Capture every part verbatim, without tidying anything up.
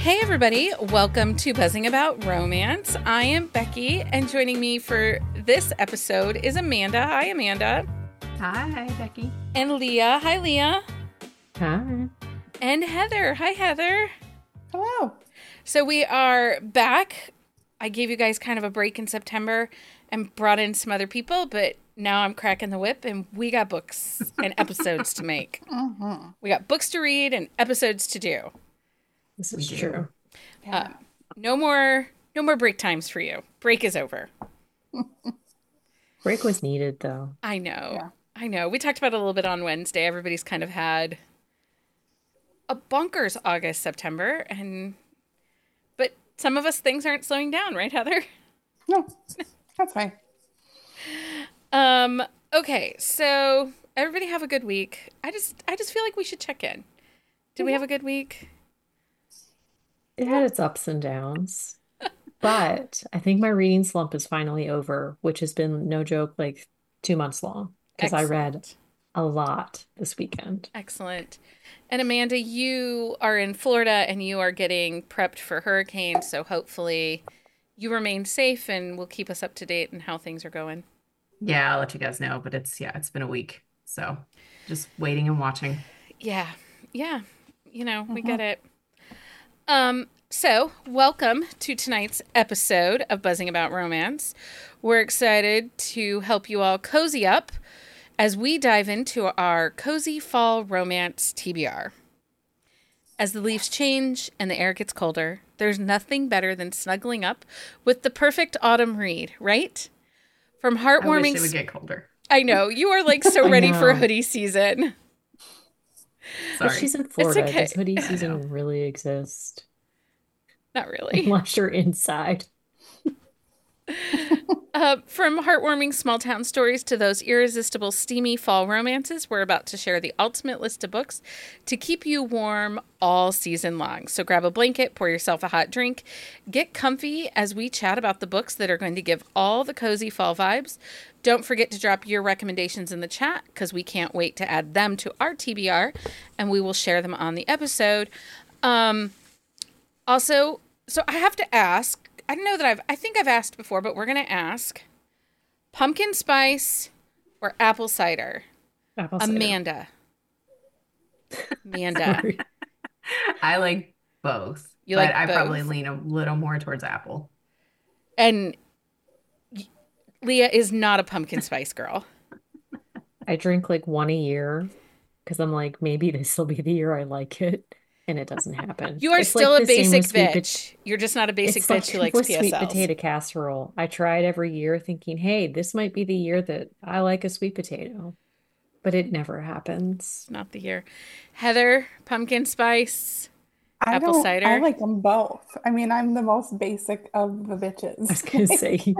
Hey everybody, welcome to Buzzing About Romance. I am Becky, and joining me for this episode is Amanda. Hi, Amanda. Hi, Becky. And Leah. Hi, Leah. Hi. And Heather. Hi, Heather. Hello. So we are back. I gave you guys kind of a break in September and brought in some other people, but now I'm cracking the whip and we got books and episodes to make. Mm-hmm. We got books to read and episodes to do. This is true. Yeah. Um, no more, no more break times for you. Break is over. Break was needed, though. I know. Yeah. I know. We talked about it a little bit on Wednesday. Everybody's kind of had a bonkers August, September, and but some of us things aren't slowing down, right, Heather? No, that's fine. Um, okay, so everybody have a good week. I just I just feel like we should check in. Did we have a good week? It had its ups and downs. But I think my reading slump is finally over, which has been, no joke, like two months long. Because I read Excellent. a lot this weekend. Excellent. And Amanda, you are in Florida and you are getting prepped for hurricanes, so hopefully you remain safe and will keep us up to date on how things are going. Yeah, I'll let you guys know, but it's, yeah, it's been a week. So just waiting and watching. Yeah. Yeah. You know, we Mhm. get it. Um, so welcome to tonight's episode of Buzzing About Romance. We're excited to help you all cozy up as we dive into our cozy fall romance T B R. As the leaves change and the air gets colder, there's nothing better than snuggling up with the perfect autumn read, right? From I wish heartwarming... it would get colder. I know, you are like so I ready for know. hoodie season. But Sorry. she's in Florida. okay. Does hoodie I know. season really exist? Not really. Unless you're inside. Uh, from heartwarming small town stories to those irresistible steamy fall romances, we're about to share the ultimate list of books to keep you warm all season long. So grab a blanket, pour yourself a hot drink, get comfy as we chat about the books that are going to give all the cozy fall vibes. Don't forget to drop your recommendations in the chat because we can't wait to add them to our T B R and we will share them on the episode. Um, also, so I have to ask, I don't know that I've, I think I've asked before, but we're going to ask pumpkin spice or apple cider? Apple cider. Amanda. Amanda. Sorry. I like both, You but like I probably both? lean a little more towards apple. And y- Leah is not a pumpkin spice girl. I drink like one a year because I'm like, maybe this will be the year I like it. And it doesn't happen. You are It's still like a the same basic with sweet pot- bitch. You're just not a basic It's bitch like who likes with sweet P S Ls. potato casserole. I try it every year thinking, hey, this might be the year that I like a sweet potato. But it never happens. Not the year. Heather, pumpkin spice, I apple don't, cider. I like them both. I mean, I'm the most basic of the I was bitches. going to say.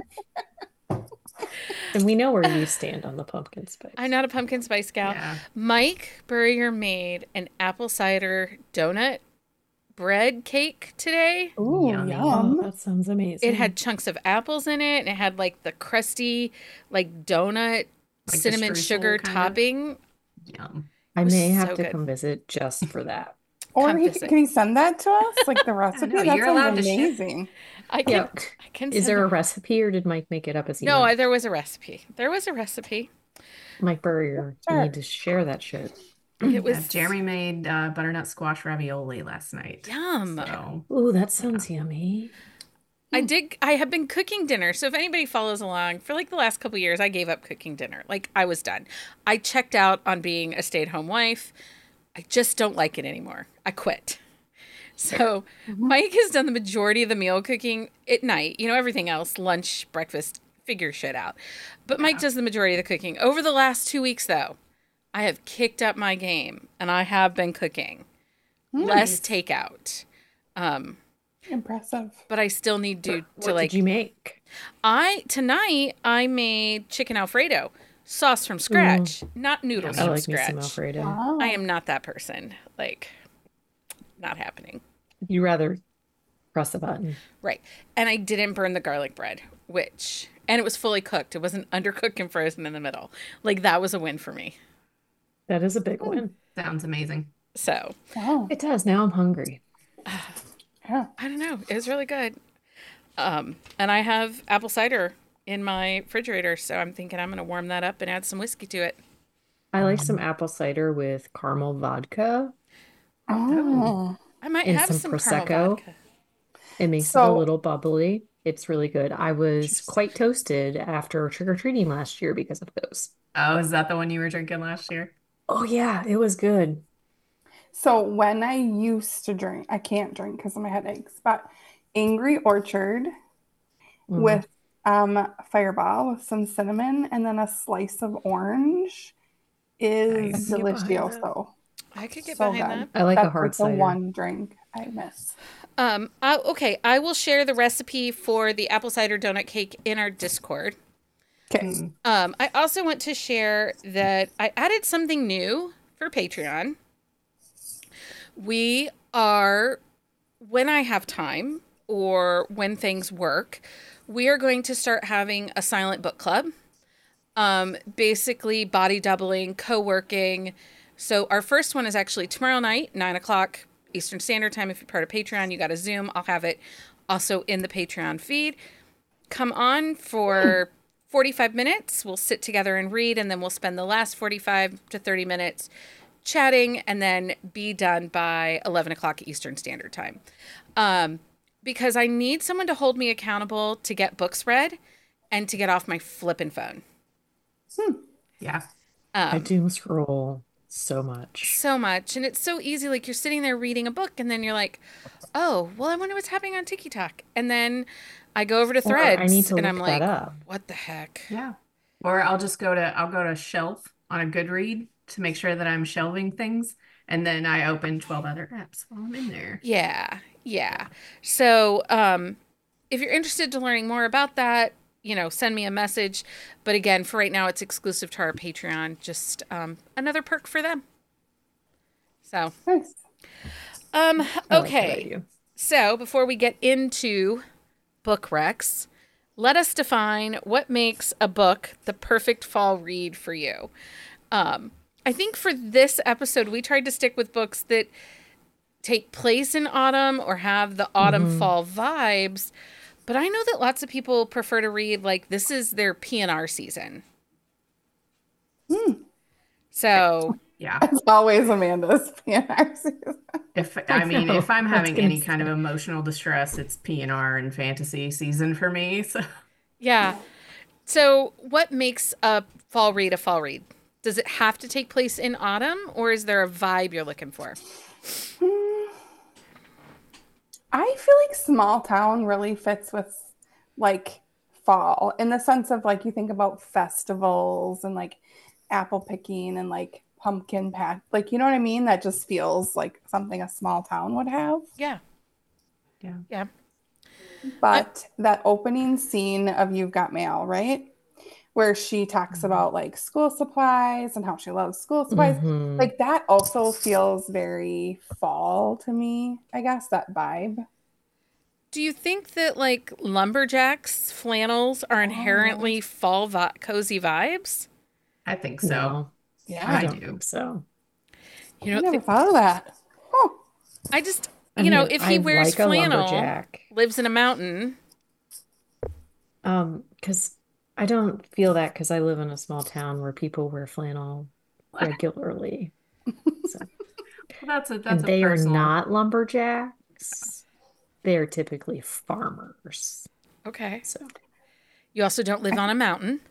And we know where you stand on the pumpkin spice. I'm not a pumpkin spice gal. Yeah. Mike Burrier made an apple cider donut bread cake today. Ooh, Yummy. Oh, yum. that sounds amazing. It had chunks of apples in it, and it had like the crusty, like donut the cinnamon streusel sugar kind of? topping. Yum. I was may have so to good. come visit just for that. Or Come he, visit. can he send that to us? Like the recipe? know, That you're sounds allowed to share. amazing. I can. Yep. I can. Is send there a them. recipe or did Mike make it up as he No, I, went? there was a recipe. There was a recipe. Mike Burrier, you Sure. need to share that shit. It was Yeah, Jeremy made uh, butternut squash ravioli last night. yum. So Ooh, that sounds yummy. I did. I have been cooking dinner. So if anybody follows along, for like the last couple years, I gave up cooking dinner. Like I was done. I checked out on being a stay-at-home wife. I just don't like it anymore. I quit. So Mike has done the majority of the meal cooking at night. You know, everything else, lunch, breakfast, figure shit out. But Mike does the majority of the cooking. Over the last two weeks, though, I have kicked up my game and I have been cooking less takeout. Um, Impressive. but I still need to What to like did you make? I tonight I made chicken Alfredo sauce from scratch, not noodles I from like me some scratch. Alfredo. Wow. I am not that person. Like, not happening. You rather press a button. Right. And I didn't burn the garlic bread, which, and it was fully cooked. It wasn't undercooked and frozen in the middle. Like, that was a win for me. That is a big win. sounds amazing. So, Wow. It does. Now I'm hungry. I Yeah. I don't know. It was really good. Um, and I have apple cider in my refrigerator, so I'm thinking I'm going to warm that up and add some whiskey to it. I like some Um, apple cider with caramel vodka oh, Oh. I might and have some some caramel Prosecco. vodka. It makes it a So, little bubbly. It's really good. I was interesting. quite toasted after trick-or-treating last year because of those. Oh, is that the one you were drinking last year? Oh yeah, it was good. so when I used to drink, I can't drink because of my headaches, but Angry Orchard Mm, with um Fireball with some cinnamon and then a slice of orange I is can Nice. get behind that. delicioso. I could get So behind good. that. I like a That's hard like the cider. one drink I miss. Um, I, okay, I will share the recipe for the apple cider donut cake in our Discord. Okay. Hmm. Um, I also want to share that I added something new for Patreon. We are, when I have time or when things work, we are going to start having a silent book club. Um, basically, body doubling, co working. So, our first one is actually tomorrow night, nine o'clock Eastern Standard Time. If you're part of Patreon, you got to Zoom. I'll have it also in the Patreon feed. Come on for forty-five minutes. We'll sit together and read, and then we'll spend the last forty-five to thirty minutes chatting and then be done by eleven o'clock Eastern Standard Time. Um, because I need someone to hold me accountable to get books read and to get off my flippin' phone. Yeah. I Um, doom scroll so much. so much. And it's so easy. Like you're sitting there reading a book and then you're like, oh, well, I wonder what's happening on TikTok. And then I go over to Or I need Threads to and I'm look that like, up. what the heck? Yeah. Or I'll just go to I'll go to shelf on a Goodread to make sure that I'm shelving things, and then I open twelve other apps while I'm in there. Yeah. Yeah. So, um, if you're interested to learning more about that, you know, send me a message. But again, for right now, it's exclusive to our Patreon. Just um, another perk for them. So, Nice. um, I like that okay. idea. So before we get into book recs, let us define what makes a book the perfect fall read for you. Um, I think for this episode, we tried to stick with books that take place in autumn or have the autumn hmm fall vibes. But I know that lots of people prefer to read like this is their P N R season. Hmm. So Yeah. It's always Amanda's P N R season. If I I mean, know. if I'm I was having gonna any kind of say. emotional distress, it's P N R and fantasy season for me. So yeah. So what makes a fall read a fall read? Does it have to take place in autumn or is there a vibe you're looking for? Hmm. I feel like small town really fits with like fall in the sense of like you think about festivals and like apple picking and like pumpkin patch. Like, you know what I mean? That just feels like something a small town would have. Yeah. yeah. Yeah. I, But that opening scene of You've Got Mail, right? Where she talks Mhm. about like school supplies and how she loves school supplies. hmm Like that also feels very fall to me, I guess, that vibe. do you think that like lumberjacks flannels are Oh, inherently fall vi- cozy vibes? I think so. No, I yeah. I don't do. think so. You I know, never th- thought of that. Huh. I just, I you know, mean, if he I wears like a flannel, lumberjack. lives in a mountain, Um, because I don't feel that because I live in a small town where people wear flannel Well, regularly. So, that's a that's and a they are personal. not lumberjacks. They are typically farmers. okay. So You also don't live on a mountain.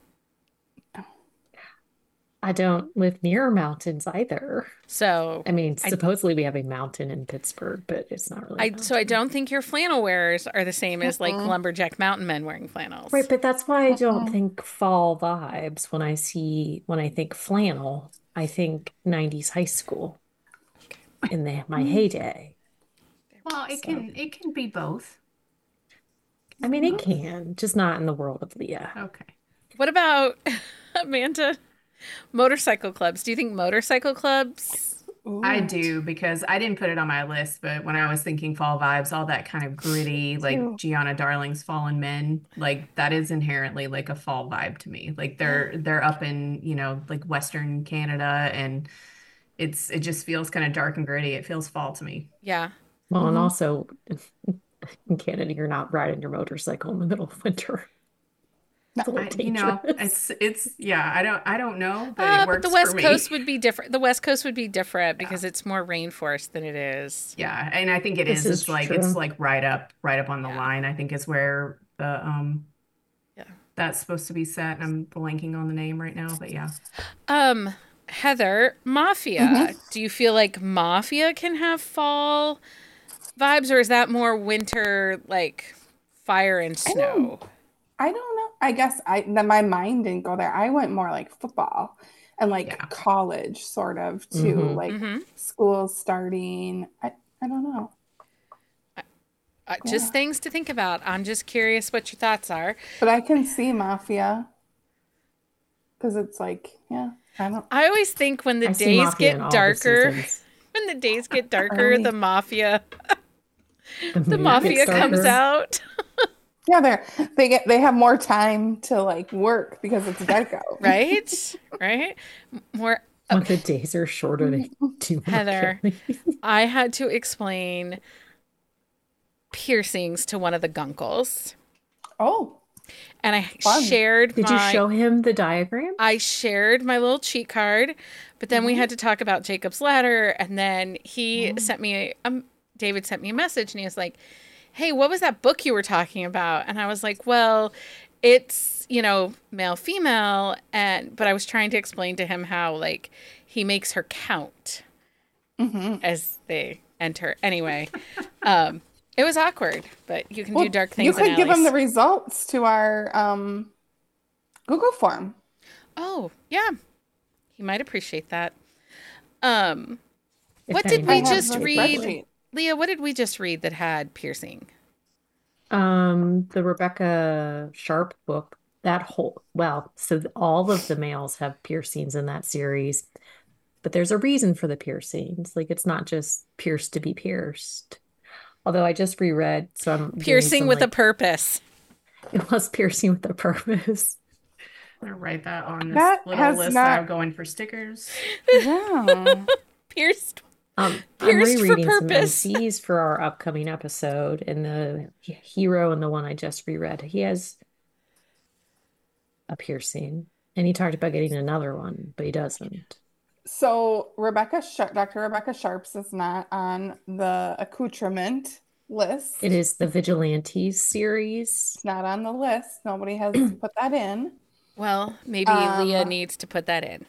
I don't live near mountains either. So I mean, I supposedly we have a mountain in Pittsburgh, but it's not really a I so I mountain. don't think your flannel wearers are the same as like Mm-mm. lumberjack mountain men wearing Right, flannels. but that's why I don't Mm-mm. think fall vibes when I see when I think flannel, I think nineties high school in the my Mm. heyday. Well, it So, can it can be both. I mean, it can, just not in the world of Leah. Okay. What about Amanda? Motorcycle clubs. Do you think motorcycle clubs? I Ooh, do because I didn't put it on my list, but when I was thinking fall vibes, all that kind of gritty, like too. Gianna Darling's Fallen Men, like that is inherently like a fall vibe to me. Like Yeah. they're they're up in, you know, like Western Canada, and it's it just feels kind of dark and gritty. It feels fall to me. Yeah. Well, and Hmm. also in Canada, you're not riding your motorcycle in the middle of winter. No. It's a little I, you know, dangerous. it's it's yeah, I don't I don't know, but it Uh, but the works for West me. Coast would be different. The West Coast would be different Yeah. because it's more rainforest than it is. Yeah, and I think it This is. is It's like it's true. like right up right up on the Yeah. line. I think is where the um Yeah. that's supposed to be set. And I'm blanking on the name right now, but yeah. Um, Heather, Hmm. Mafia. Do you feel like Mafia can have fall vibes, or is that more winter, like fire and I don't. snow? I don't know. I guess I then my mind didn't go there. I went more like football and like Yeah. college sort of too, Hmm. like Mm-hmm. school starting. I I don't know. Uh, just Yeah. things to think about. I'm just curious what your thoughts are. But I can see Mafia because it's like, yeah, I don't I always think when the I see days Mafia in get all the darker, seasons. when the days get darker, the early. mafia, The the mood gets mafia comes darker. Yes. out, Yeah, they're they get they have more time to like work because it's dark out. right? Right? More. When Okay, the days are shorter, they do more Heather, killing. I had to explain piercings to one of the gunkles, Oh, and I fun. shared Did you my show him the diagram? I shared my little cheat card, but then we Hmm. had to talk about Jacob's ladder, and then he Oh. sent me a, um, David sent me a message, and he was like, "Hey, what was that book you were talking about?" And I was like, "Well, it's, you know, male female," and but I was trying to explain to him how like he makes her count Hmm. as they enter. Anyway, um, it was awkward, but you can do Well, dark you things in could give them the alleys. results to our um Google form. Oh, yeah, he might appreciate that. Um, If What did I we anyone have just the appreciates it, read? would. spreadsheet. Leah, what did we just read that had piercing? Um, the Rebecca Sharp book, that whole, well, so th- all of the males have piercings in that series, but there's a reason for the piercings. Like it's not just pierced to be pierced. Although I just reread, so I'm doing Piercing some with a like purpose. it was piercing with a purpose. I'm gonna write that on this That little has list that I not. have going for stickers. Yeah. Pierced, Um, I'm pierced for rereading some purpose. M Cs for our upcoming episode, and the he- hero in the one I just reread, he has a piercing, and he talked about getting another one, but he doesn't. So Rebecca Sharp, Doctor Rebecca Sharps is not on the accoutrement It list. is the Vigilantes series. It's not on the list. Nobody has put that in. Well, maybe Leah Um, needs to put that in.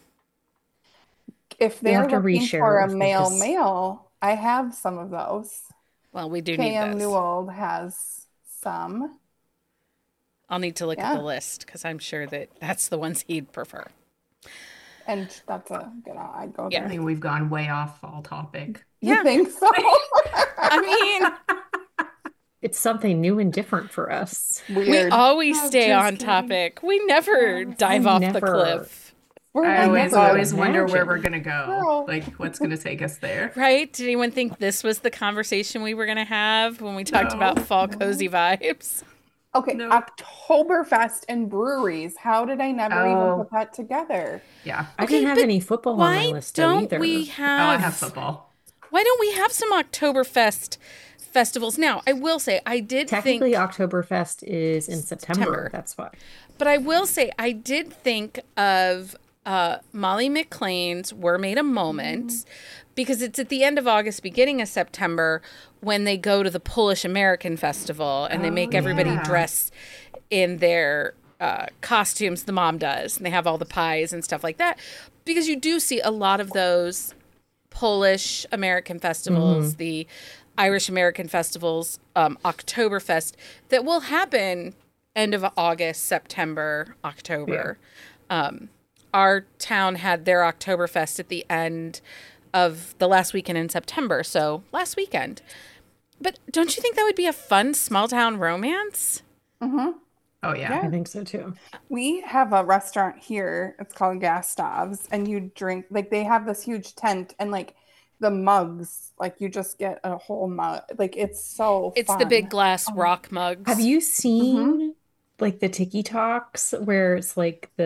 if You'll they're have to looking reshare for it a with me male because male, I have some of those. Well, we do need K M those. Newell has some. I'll need to look at the Yeah. list because I'm sure that that's the ones he'd prefer. And that's a good, I'd go I Yeah. there. think we've gone way off all topic. You Yeah. think so? I mean, it's something new and different for us. we Weird. always I'm stay just on kidding. topic. We never Yes. dive I off the never, cliff. We're I I like always never the always wonder where we're imagined. gonna go. girl. Like what's gonna take us there. Right? Did anyone think this was the conversation we were going to have when we talked No. about fall No. cozy vibes? Okay, No. Oktoberfest and breweries. How did I never even Oh, put that together? yeah. I Okay, didn't have but any football on my why list though don't either. we Oh, I have have football. why don't we have some Oktoberfest festivals now? I will say I did Technically, think Oktoberfest is in September. September. That's why. But I will say I did think of uh, Molly McLean's Were Made a Moment because it's at the end of August, beginning of September when they go to the Polish American Festival and they Oh, make everybody yeah. dress in their uh, costumes. The mom does, and they have all the pies and stuff like that. Because you do see a lot of those Polish American festivals, the Irish American festivals, um, Oktoberfest that will happen end of August, September, October. Um, our town had their Oktoberfest at the end of the last weekend in September, so last weekend. But don't you think that would be a fun small town romance? Mm-hmm. Oh yeah. I Yeah. think so too. We have a restaurant here. It's called Gas Stavs, and you drink like they have this huge tent and like the mugs, like you just get a whole mug. Like it's so It's the big fun. glass Oh. rock mugs. Have you Mm-hmm. seen like the Tiki Talks where it's like the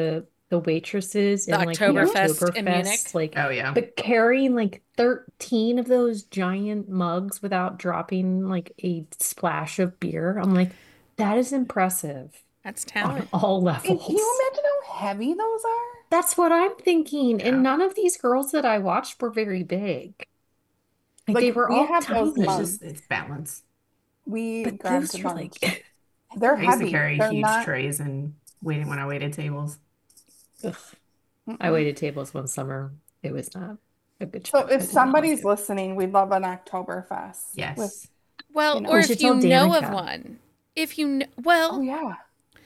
the waitresses The in like the Oktoberfest in Munich. Oktoberfest, like, Oh yeah. but carrying like thirteen of those giant mugs without dropping like a splash of beer. I'm like, that is impressive That's on talent. all And can you levels. imagine how heavy those are? That's what I'm thinking. Yeah. And none of these girls that I watched were very big. Like they Like were we all have those It's tiny. mugs. just it's balance. We But grabbed those a were bunch. like, They're I used to heavy. carry They're huge not. trays and waiting when I waited tables. ugh. I Mm-mm. waited tables one summer. It was not a good So choice. I if did not like somebody's it. listening, we'd love an Oktoberfest with, Yes. Well, you know. or We if should you tell know of Danica. one. If you know, Oh well, yeah.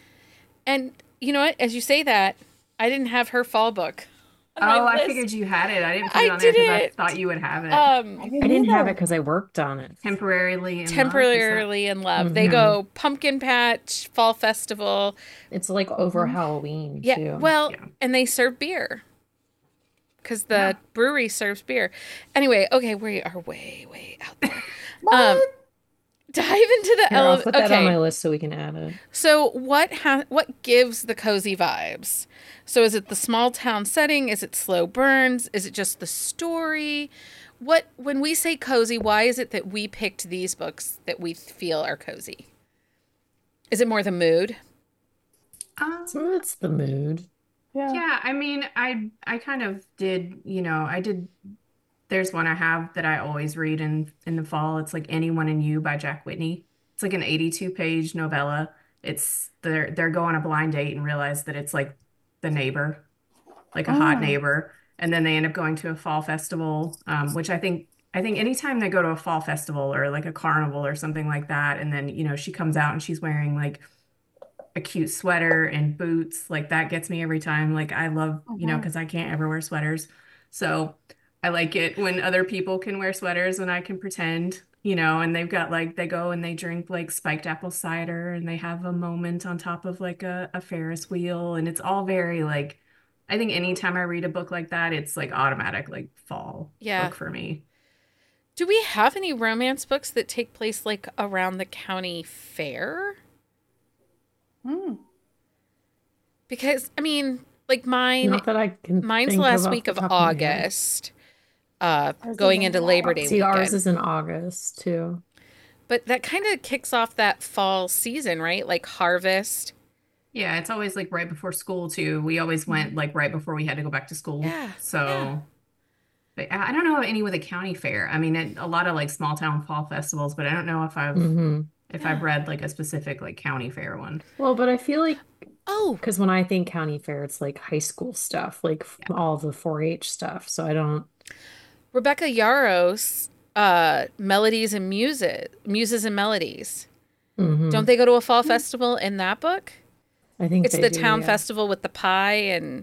and you know what? As you say that, I didn't have her fall book on my Oh, I list. figured you had it. I didn't put it I on there because I didn't. thought you would have it. I Um, didn't I didn't have it either. because I worked on it. Temporarily in love, is that? temporarily in love. They hmm go pumpkin patch, fall festival. It's like over Mhm. Halloween Yeah, too. well, Yeah. and they serve beer because the Yeah. brewery serves beer. Anyway, okay, we are way, way out there. What? Um, dive into the Here, I'll elevator. put that on my Okay, list so we can add it. so what ha- what gives the cozy vibes? So is it the small town setting? Is it slow burns? Is it just the story? What when we say cozy, why is it that we picked these books that we feel are cozy? Is it more the mood? Um, So it's the mood. Yeah. yeah, I mean, I I kind of did, you know, I did. There's one I have that I always read in in the fall. It's like Anyone and You by Jack Whitney. It's like an eighty-two page novella. It's they're they're go on a blind date and realize that it's like the neighbor, like a hot Mm. neighbor, and then they end up going to a fall festival, um, which I think I think anytime they go to a fall festival or like a carnival or something like that, and then you know she comes out and she's wearing like a cute sweater and boots, like that gets me every time. Like I love, you know, Mhm. because I can't ever wear sweaters. So I like it when other people can wear sweaters and I can pretend, you know, and they've got like they go and they drink like spiked apple cider and they have a moment on top of like a, a Ferris wheel. And it's all very like I think anytime I read a book like that, it's like automatic like fall Yeah. book for me. Do we have any romance books that take place like around the county fair? Mm. Because I mean, like mine, Not that I can mine's think last of off week the of top of my head. August, uh, Ours is going in into Labor Day August. See, ours weekend. is in August too. But that kind of kicks off that fall season, right? Like harvest. Yeah, it's always like right before school too. We always went like right before we had to go back to school. Yeah, yeah. So, but I I don't know of any with a county fair. I mean, it, a lot of like small town fall festivals, but I don't know if I've hmm if Yeah. I've read like a specific like county fair one. Well, but I feel like Oh, because when I think county fair, it's like high school stuff, like f- Yeah. all the four H stuff. So I don't. Rebecca Yaros, uh, Melodies and Muses, Muses and Melodies. Mhm. Don't they go to a fall festival in that book? I think It's they the do, town yeah. festival with the pie and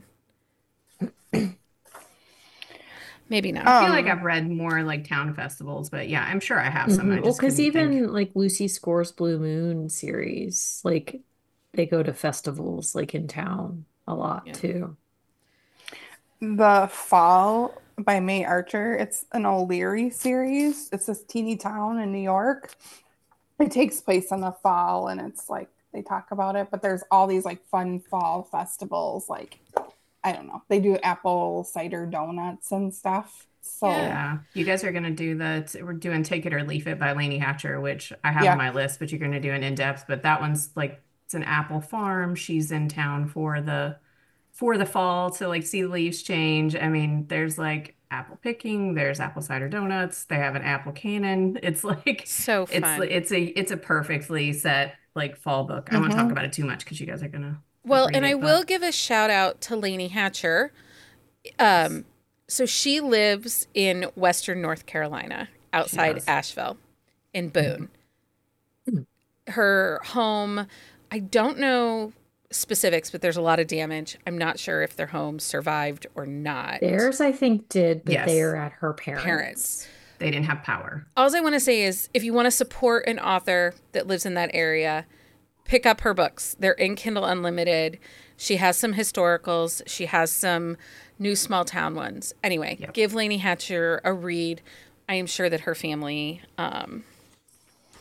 maybe not. I feel like Um, I've read more like town festivals, but yeah, I'm sure I have some. I Mhm. Well, just because couldn't think. even like Lucy Score's Blue Moon series, like they go to festivals like in town a lot Yeah. too. The Fall by May Archer. It's an O'Leary series. It's this teeny town in New York. It takes place in the fall and it's like they talk about it, but there's all these like fun fall festivals. Like, I don't know. They do apple cider donuts and stuff. So, Yeah. Yeah, you guys are gonna do the we're doing Take It or Leave It by Lainey Hatcher, which I have yeah. on my list, but you're gonna do an in-depth. But that one's like it's an apple farm. She's in town for the for the fall to like see the leaves change. I mean, there's like apple picking, there's apple cider donuts, they have an apple cannon. It's like So it's fun. it's a it's a perfectly set like fall book. I won't talk hmm about it too much because you guys are gonna like Well, read and I it, will but give a shout out to Lainey Hatcher. Um, so she lives in Western North Carolina, she outside does. Asheville, in Boone. Mhm. Her home, I don't know specifics, but there's a lot of damage. I'm not sure if their home survived or not. Theirs, I think, did, but they Yes, are at her parents'. Parents. they didn't have power. All I want to say is if you want to support an author that lives in that area, pick up her books. They're in Kindle Unlimited. She has some historicals. She has some new small town ones. Anyway, Yep. give Lainey Hatcher a read. I am sure that her family um,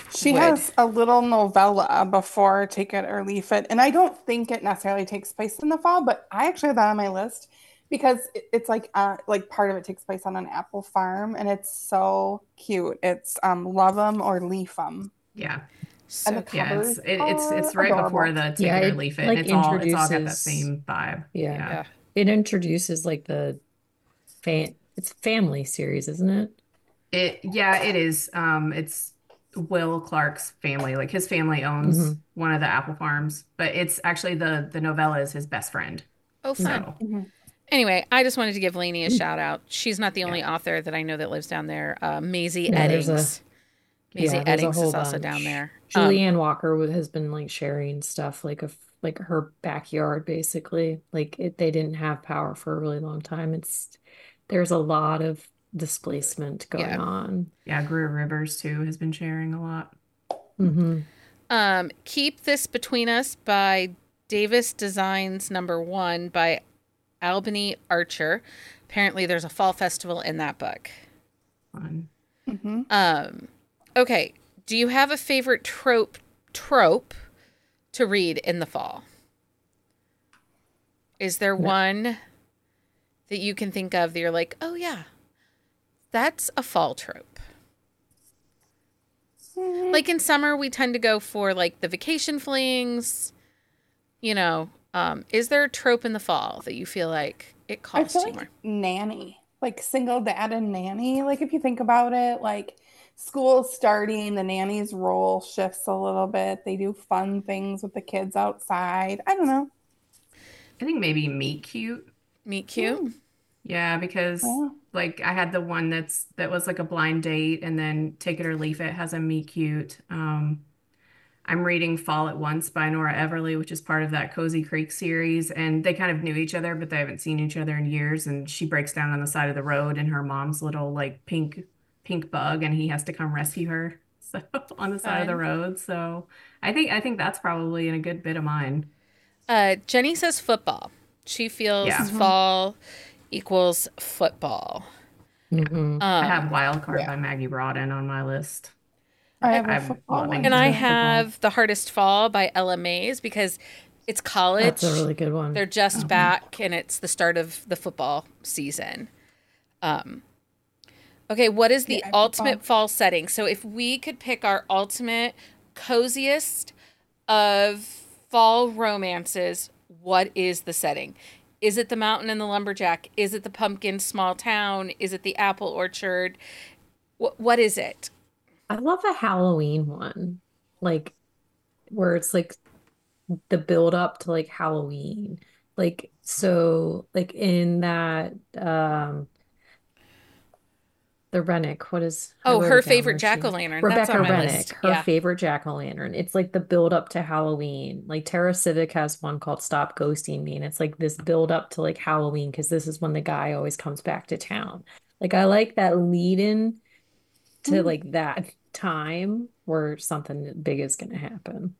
She would. has a little novella before Take It or Leave It. And I don't think it necessarily takes place in the fall, but I actually have that on my list because it- it's like uh, like part of it takes place on an apple farm and it's so cute. It's um Love 'em or Leaf 'em. Yeah. And the So Yeah, it's covers it, it's are it's right before adorable. the Take Yeah, It or it Leave It, and like it's all it's all got that introduces, same vibe. yeah, Yeah. yeah. it introduces like the fan, it's family series, isn't it? It yeah, it is. Um, it's Will Clark's family. Like his family owns Hmm. one of the apple farms, but it's actually the the novella is his best friend. Oh, fun. So Mhm. Anyway, I just wanted to give Lainey a shout out. She's not the yeah. only author that I know that lives down there. Uh, Maisie No, there's a Eddings. Maisie yeah, there's a Eddings whole is also down bunch. there. Um, Julianne Walker wa- has been like sharing stuff like a f- like her backyard basically. Like it, they didn't have power for a really long time. It's there's a lot of displacement going yeah. on. Yeah, Greer Rivers too has been sharing a lot. Hmm. Um, Keep This Between Us by Davis Designs number one by Albany Archer. Apparently, there's a fall festival in that book. Fun. Mhm. Um, okay. Do you have a favorite trope trope to read in the fall? Is there No. one that you can think of that you're like, oh yeah, that's a fall trope? Like in summer, we tend to go for like the vacation flings. You know, um, is there a trope in the fall that you feel like it I calls feel to you like more? nanny, like single dad and nanny. Like if you think about it, like school's starting, the nanny's role shifts a little bit. They do fun things with the kids outside. I don't know. I think maybe Meet Cute. Meet cute. Mm, Yeah, because yeah. like I had the one that's that was like a blind date, and then Take It or Leave It has a Meet Cute. Um, I'm reading Fall at Once by Nora Everly, which is part of that Cozy Creek series. And they kind of knew each other, but they haven't seen each other in years. And she breaks down on the side of the road in her mom's little like pink pink bug, and he has to come rescue her. So on the side of the Fun. road. So I think I think that's probably in a good bit of mine. Uh, Jenny says football. She feels Yeah. Mhm. fall equals football. Hmm. I have Um, Wild Card Yeah. by Maggie Broden on my list. I have a I'm football loving one and I that. too. Football. have The Hardest Fall by Ella Mays because it's That's college. a really good one. They're just Oh. back and it's the start of the football season. Um, okay, what is the Yeah, ultimate football. fall setting? So if we could pick our ultimate coziest of fall romances, what is the setting? Is it the mountain and the lumberjack? Is it the pumpkin small town? Is it the apple orchard? What what is it? I love a Halloween one, like where it's like the build up to like Halloween. Like so like in that um the Rennick, what is I Oh, wrote her it down. favorite Where's she? jack-o'-lantern. That's Rebecca on my Rennick, list. her Yeah. favorite jack-o'-lantern. It's like the build up to Halloween. Like Tara Civic has one called Stop Ghosting Me, and it's like this build up to like Halloween because this is when the guy always comes back to town. Like I like that lead in to Mm. like that time where something big is going to happen.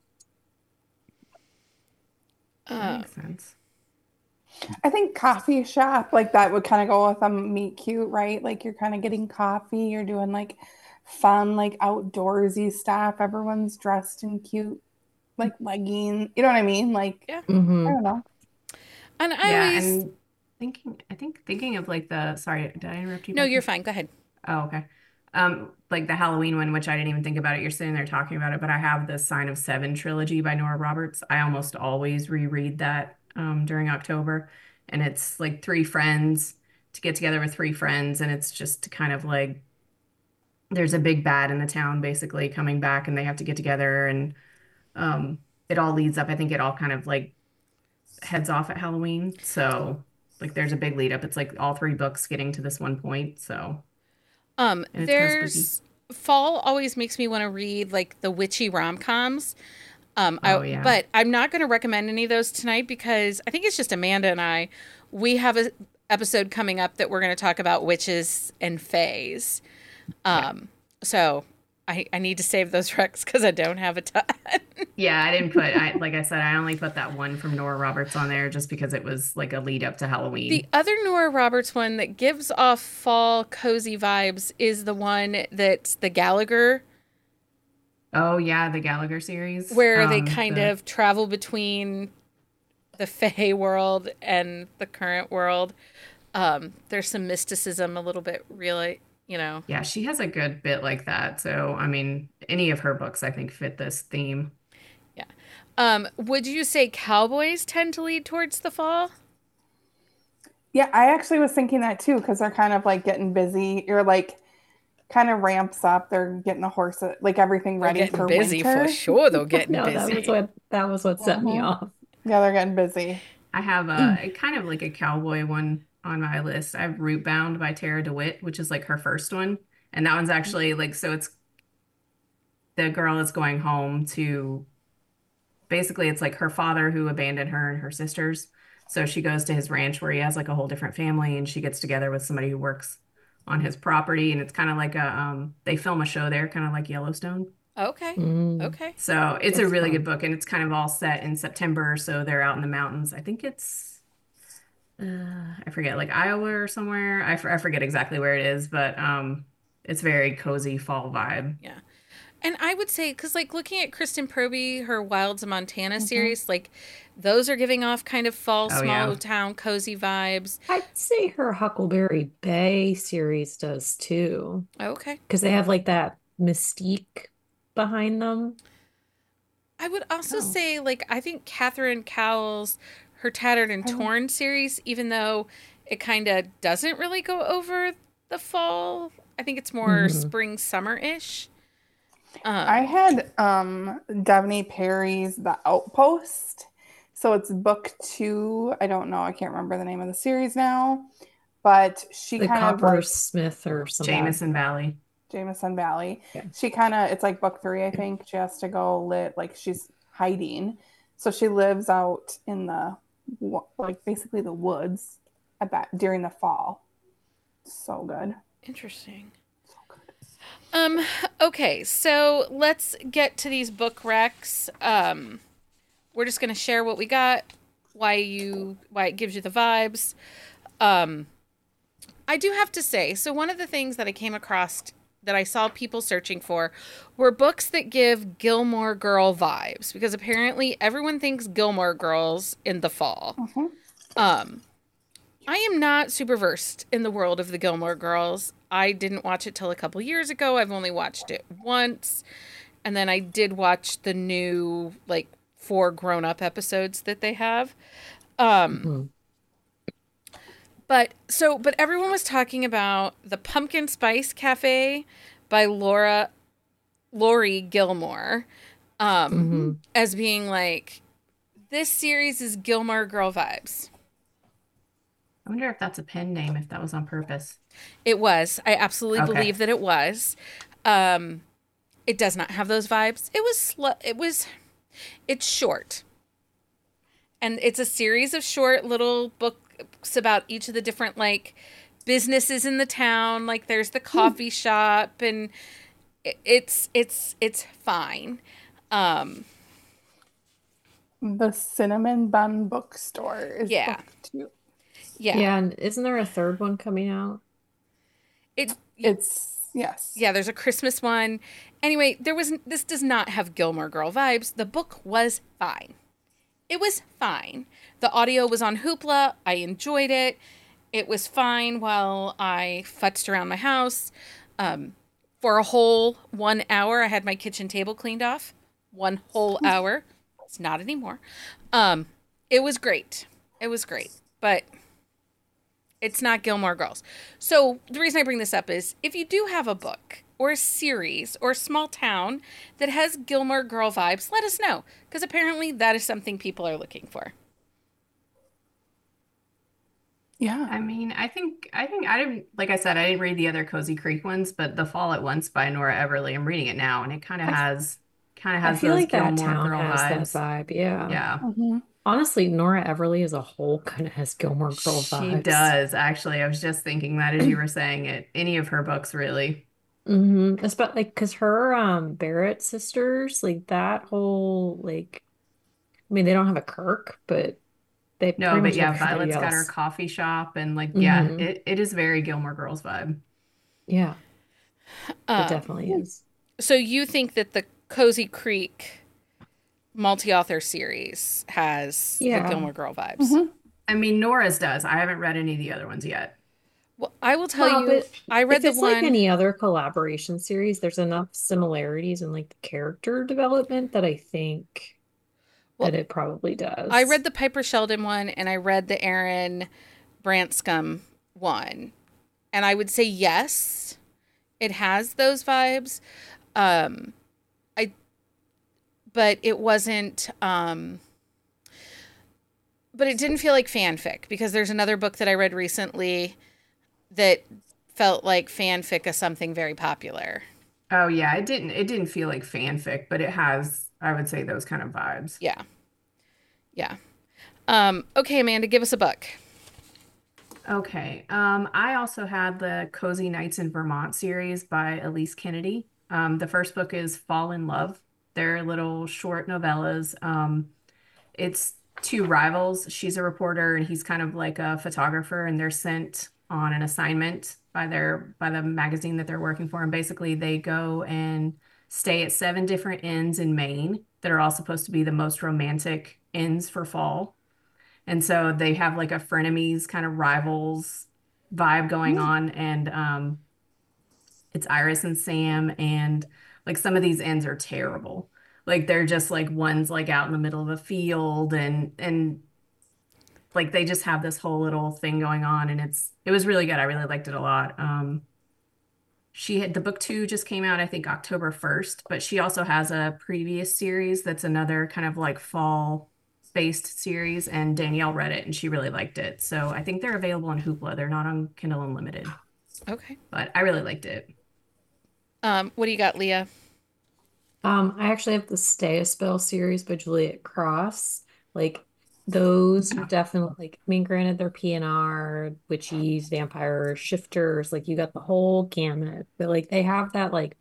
That Uh, makes sense. I think coffee shop, like that would kind of go with a meet cute, right? Like you're kind of getting coffee, you're doing like fun, like outdoorsy stuff. Everyone's dressed in cute, like leggings. You know what I mean? Like, yeah. I Hmm. don't know. And I Yeah, always and thinking I think thinking of like the sorry, did I interrupt you, No, you're Becky? fine. Go ahead. Oh, okay. Um, like the Halloween one, which I didn't even think about it. You're sitting there talking about it, but I have the Sign of Seven trilogy by Nora Roberts. I almost always reread that um, during October, and it's like three friends to get together with three friends, and it's just to kind of like there's a big bad in the town basically coming back, and they have to get together, and um, it all leads up. I think it all kind of like heads off at Halloween, so like there's a big lead up. It's like all three books getting to this one point, so. Um, And it's kind of spooky. there's fall always makes me want to read like the witchy rom-coms. Um, Oh I, yeah. but I'm not going to recommend any of those tonight because I think it's just Amanda and I. We have a episode coming up that we're going to talk about witches and fays. Um, so I, I need to save those recs because I don't have a ton. Yeah, I didn't put I like I said, I only put that one from Nora Roberts on there just because it was like a lead up to The Halloween. other Nora Roberts one that gives off fall cozy vibes is the one that's the Gallagher Oh yeah, the Gallagher series. where they Um, kind the of travel between the Fae world and the current world. Um, there's some mysticism, a little bit, really, you know. Yeah, she has a good bit like that. So, I mean, any of her books I think fit this theme. Yeah. Um, would you say cowboys tend to lead towards the fall? Yeah, I actually was thinking that too because they're kind of like getting busy. You're like kind of ramps up. They're getting the horse like everything They're ready getting for busy for winter. sure. They're getting No, that was busy. what that was what set me Hmm. off. Yeah, they're getting busy. I have a, a kind of like a cowboy one on my list. I have Root Bound by Tara DeWitt, which is like her first one. And that one's actually like, so it's the girl is going home to basically it's like her father who abandoned her and her sisters. So she goes to his ranch where he has like a whole different family and she gets together with somebody who works on his property. And it's kind of like a, um, they film a show there, kind of like Yellowstone. Okay. Mm, Okay. So it's a that's really good fun. book and it's kind of all set in September. So they're out in the mountains. I think it's uh, I forget, like Iowa or somewhere. I, f- I forget exactly where it is, but um, it's very cozy fall vibe. Yeah. And I would say, because like looking at Kristen Proby, her Wilds of Montana Hmm. series, like those are giving off kind of fall, Oh small yeah. town, cozy vibes. I'd say her Huckleberry Bay series does too, Okay. because they have like that mystique behind them. I would also Oh, say, like, I think Catherine Cowles, her Tattered and I like. Torn series, even though it kind of doesn't really go over the fall, I think it's more Hmm. spring, summer-ish. I Um, had um Devaney Perry's The Outpost. So it's book two. I don't know. I can't remember the name of the series now, but she The kind of like Coppersmith or something. yeah, Jameson Valley. Jameson Valley. Yeah. She kind of it's like book three, I think. She has to go lit like she's hiding. So she lives out in the wo- like basically the woods I bet during the fall. So good. Interesting. So good. Um, okay, so let's get to these book recs. Um, we're just gonna share what we got, why you, why it gives you the vibes. Um, I do have to say, so one of the things that I came across that I saw people searching for were books that give Gilmore Girl vibes because apparently everyone thinks Gilmore Girls in the fall. Hmm. Um, I am not super versed in the world of the Gilmore Girls. I didn't watch it till a couple years ago. I've only watched it once. And then I did watch the new, like, four grown up episodes that they have. Um, Mhm. but so, but everyone was talking about the Pumpkin Spice Cafe by Laura, Lori Gilmore, um, Mhm. as being like, this series is Gilmore Girl vibes. I wonder if that's a pen name, if that was on purpose. It was. I absolutely Okay. believe that it was. Um, it does not have those vibes. It was sl- it was it's short. And it's a series of short little books about each of the different like businesses in the town. Like there's the coffee shop and it- it's it's it's fine. Um, The Cinnamon Bun Bookstore is yeah. book two. Yeah. Yeah, and isn't there a third one coming out? It It's yes. yeah, there's a Christmas one. Anyway, there was this does not have Gilmore Girl vibes. The book was fine. It was fine. The audio was on Hoopla. I enjoyed it. It was fine while I futzed around my house. Um, for a whole one hour, I had my kitchen table cleaned off. One whole hour. It's not anymore. Um, it was great. It was great. But it's not Gilmore Girls. So the reason I bring this up is if you do have a book or a series or a small town that has Gilmore Girl vibes, let us know. Because apparently that is something people are looking for. Yeah. I mean, I think I think I didn't like I said, I didn't read the other Cozy Creek ones, but The Fall at Once by Nora Everly, I'm reading it now, and it kind of I, has kind of I has feel those like that Gilmore town Girl has that vibes. vibe. Yeah. Yeah, mhm. Honestly, Nora Everly as a whole kind of has Gilmore Girl she vibes. does actually. I was just thinking that as you were saying it. Any of her books, really. Mm-hmm. It's but like because her um Barrett sisters, like that whole like I mean they don't have a Kirk, but they No, pretty but much have yeah, everybody Violet's got her else. coffee shop, and like, yeah, Hmm. it, it is very Gilmore Girls vibe. Yeah, it Um, definitely is. so you think that the Cozy Creek multi-author series has the Yeah. Gilmore Girl vibes. Mhm. I mean, Nora's does. I haven't read any of the other ones yet. Well, I will tell Well, you, but I read if the it's like one. any other collaboration series, there's enough similarities in like the character development that I think Well, that it probably does. I read the Piper Sheldon one and I read the Aaron Branscombe one. And I would say yes, it has those vibes. Um, I, but it wasn't, um, but it didn't feel like fanfic because there's another book that I read recently that felt like fanfic of something very popular. Oh yeah, it didn't it didn't feel like fanfic, but it has, I would say, those kind of vibes. Yeah. Yeah. Um, okay, Amanda, give us a book. Okay. Um, I also had the Cozy Nights in Vermont series by Elise Kennedy. Um, the first book is Fall in Love. They're little short novellas. Um, it's two rivals. She's a reporter and he's kind of like a photographer, and they're sent on an assignment by their by the magazine that they're working for. And basically they go and stay at seven different inns in Maine that are all supposed to be the most romantic inns for fall. And so they have like a frenemies kind of rivals vibe going Mm. on. And um, it's Iris and Sam. And like some of these ends are terrible. Like they're just like one's like out in the middle of a field and and like they just have this whole little thing going on. And it's it was really good. I really liked it a lot. Um, she had the book two just came out, I think October first, but she also has a previous series that's another kind of like fall based series, and Danielle read it and she really liked it. So I think they're available on Hoopla. They're not on Kindle Unlimited, Okay. but I really liked it. Um, what do you got, Leah? Um, I actually have the Stay a Spell series by Juliet Cross. Like those are definitely like, I mean, granted they're P N R, witchies, vampires, shifters, like you got the whole gamut, but like they have that like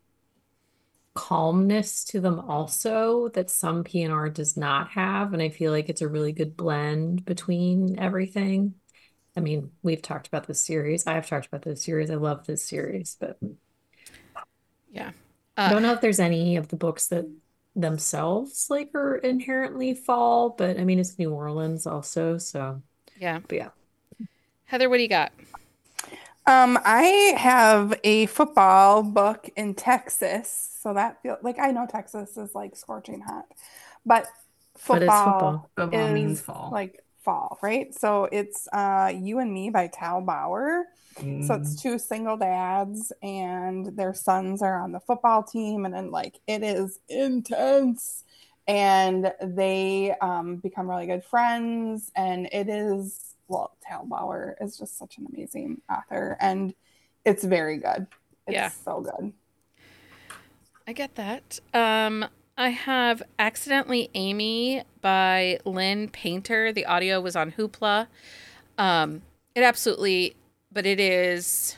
calmness to them also that some P N R does not have. And I feel like it's a really good blend between everything. I mean, we've talked about this series. I've talked about this series. I love this series, but Yeah. I Uh, don't know if there's any of the books that themselves like are inherently fall, but I mean it's New Orleans also, so yeah. but yeah. Heather, what do you got? Um, I have a football book in Texas, so that feels like I know Texas is like scorching hot, but But it's football football. Football means is fall. like fall, right? So it's uh You and Me by Tal Bauer. So it's Mm. two single dads and their sons are on the football team, and then like it is intense, and they um, become really good friends, and it is, well, Tal Bauer is just such an amazing author, and it's very good. It's Yeah. so good. I get that. Um, I have Accidentally Amy by Lynn Painter. The audio was on Hoopla. Um, it absolutely, but it is,